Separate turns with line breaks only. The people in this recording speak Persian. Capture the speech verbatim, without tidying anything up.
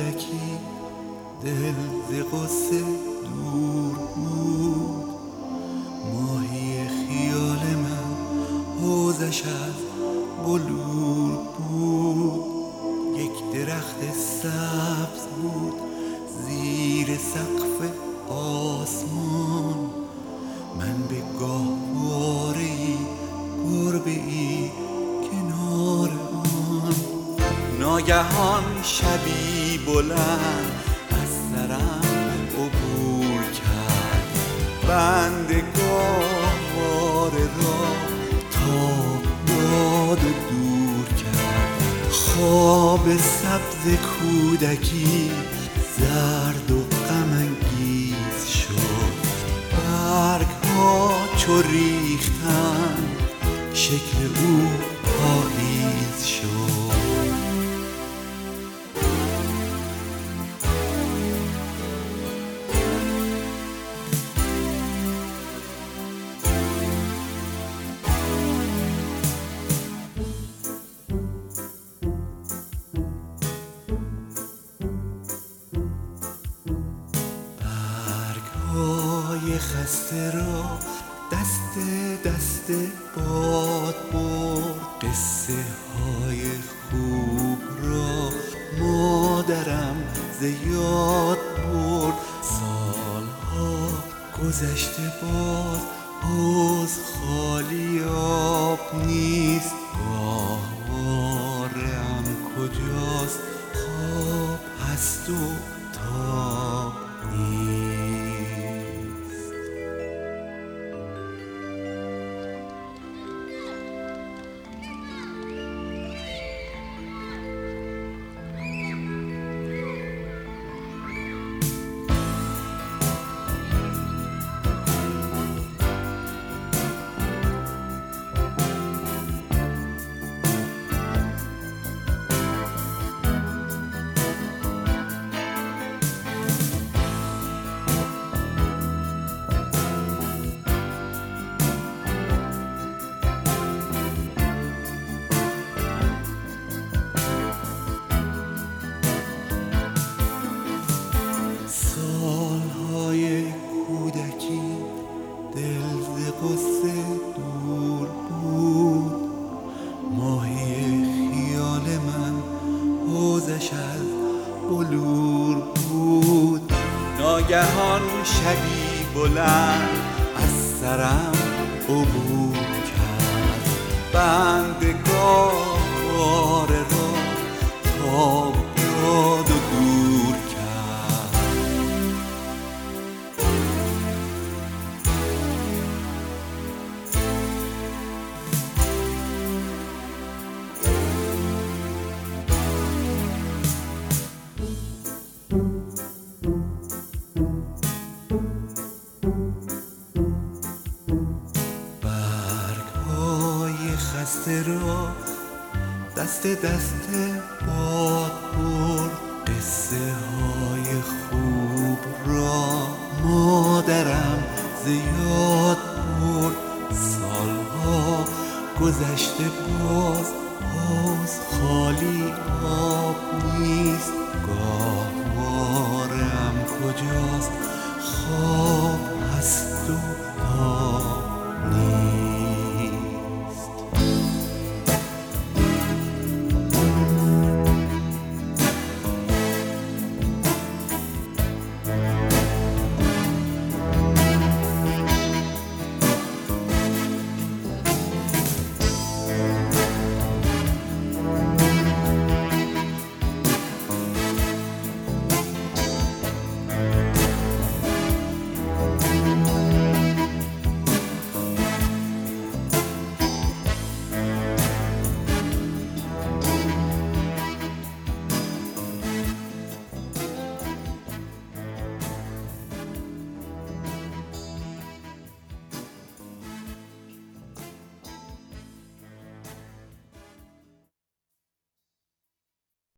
کودکی دل ز قصه دور بود، ماهی خیال من حوضش از بلور بود. یک درخت سبز بود زیر سقف آسمان، من به گاهواره‌ای گربه‌ای کنار آن. ناگهان شبی بلند از سرم عبور کرد، بند گاهواره را تاب داد و دور کرد. خواب سبز کودکی زرد و غم انگیز شد، برگ ها چو ریختند شکل او پاییز شد. های خسته را دست دست باد برد، قصه های خوب را مادرم ز یاد برد. سالها گذشته باز حوض خالی آب نیست، گاهواره‌ام کجاست خواب هست و تاب نیست. سالهای کودکی دل ز قصه دور بود، ماهی خیال من حوضش از بلور بود. ناگهان شبی بلند از سرم عبور کرد، بند گاهواره را تاب داد و دور کرد. خسته را دست دست باد برد، قصه های خوب را مادرم ز یاد برد. سالها گذشته باز حوض خالی